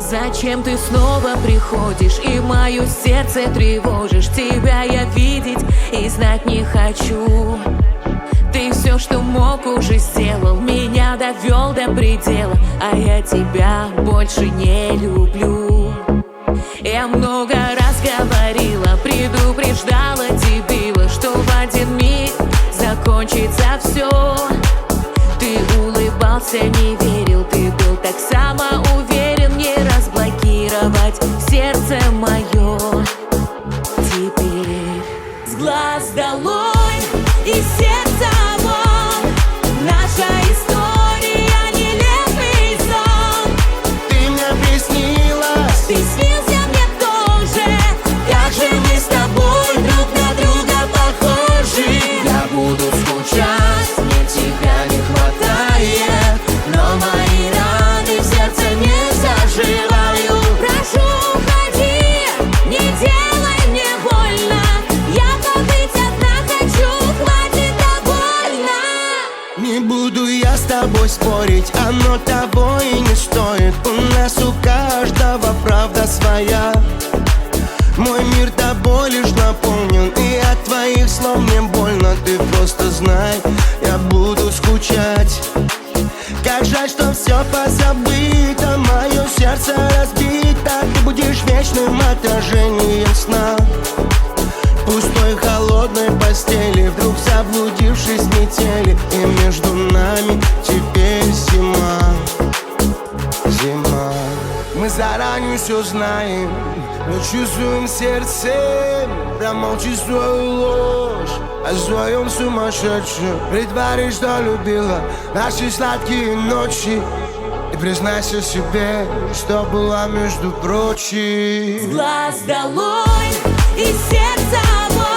Зачем ты снова приходишь и мое сердце тревожишь? Тебя я видеть и знать не хочу. Ты все, что мог, уже сделал, меня довел до предела, а я тебя больше не люблю. Я много раз говорила, предупреждала, дебила, что в один миг закончится все. Ты улыбался, не верил, ты был так самоуверен, не разблокировать сердце мое. Теперь с глаз долой и сердца вон, наша история нелепый сон. Ты мне приснилась, Ты снился мне тоже, как же мы с тобой друг на друга похожи. я буду скучать, мне тебя не хватает, но мои раны в сердце не заживают. Прошу, уходи, не делай мне больно, я побыть одна хочу, хватит довольно. Не буду я с тобой спорить, оно того и не стоит. У нас у каждого правда своя. Мой мир тобой лишь наполнен, и от твоих слов мне больно. Ты просто знай, я буду скучать. Как жаль, что все позабыто, мое сердце разбито. Ты будешь вечным отражением сна. В пустой холодной постели, вдруг заблудившись в метели, и между нами теперь зима. Зима. Мы заранее все знаем, но чувствуем сердцем. Промолчи свою ложь о своем сумасшедшем. Притворись, что любила наши сладкие ночи, и признайся себе, что была между прочим. С глаз долой и сердца вон.